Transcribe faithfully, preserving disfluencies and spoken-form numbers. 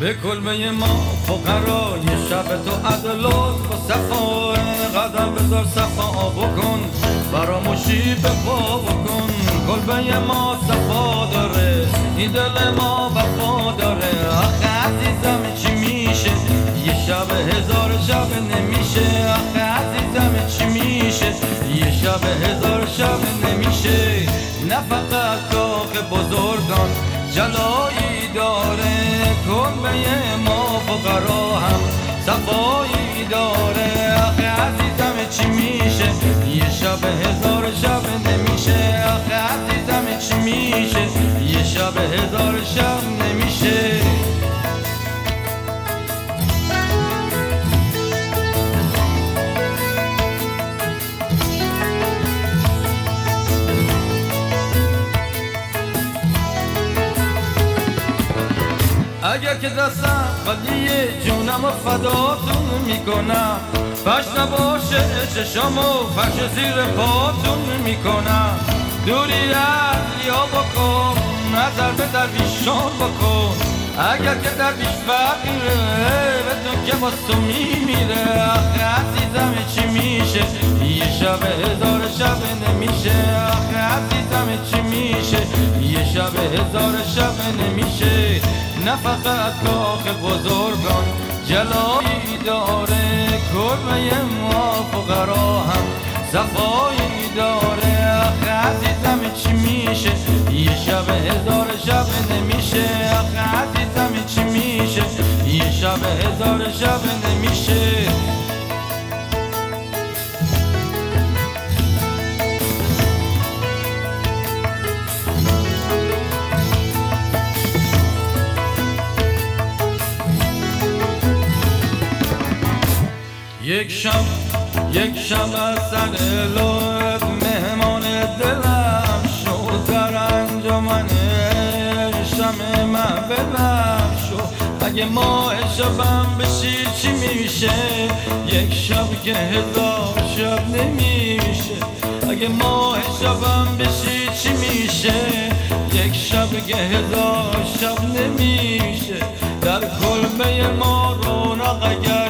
به کلبه ما فقرای شب تو عدل و صفا قدم بذار صفا بکن فراموشی به پا بکن کلبه ما صفا داره این دل ما وفا داره آخه عزیزم چی میشه یه شب هزار شب نمیشه آخه عزیزم چی میشه یه شب هزار شب نمیشه نه فقط کاخ بزرگان جلایی داره کلبه ما فقرا هم صفایی داره آخه عزیزم چی میشه یه شب هزار شب نمیشه آخه عزیزم چی میشه یه شب هزار شب نمیشه اگر که دستم ولی جونم و فداتون میکنم پش نباشه چشام و پش زیر پاتون میکنم دوری از یا بکن نظر به درویشان بکن اگر که درویش فقیره بدون که با تو میمیره آخه عزیزم چی میشه یه شب هزار شب نمیشه آخه عزیزم چی میشه یه شب هزار شب نمیشه نه فقط کاخ بزرگان جلایی داره کلبه ما فقرا هم صفایی داره آخه عزیزم چی میشه یه شب هزار شب نمیشه آخه عزیزم چی میشه یه شب هزار شب نمیشه یک شب یک شب از سر لوت مهمان دلم شو در انجمن شم محفلم شو اگه ماه شبم بشی چی میشه یک شب که هزار شب نمیشه اگه ماه شبم بشی چی میشه یک شب که هزار شب نمیشه در کلبه ما رونق اگر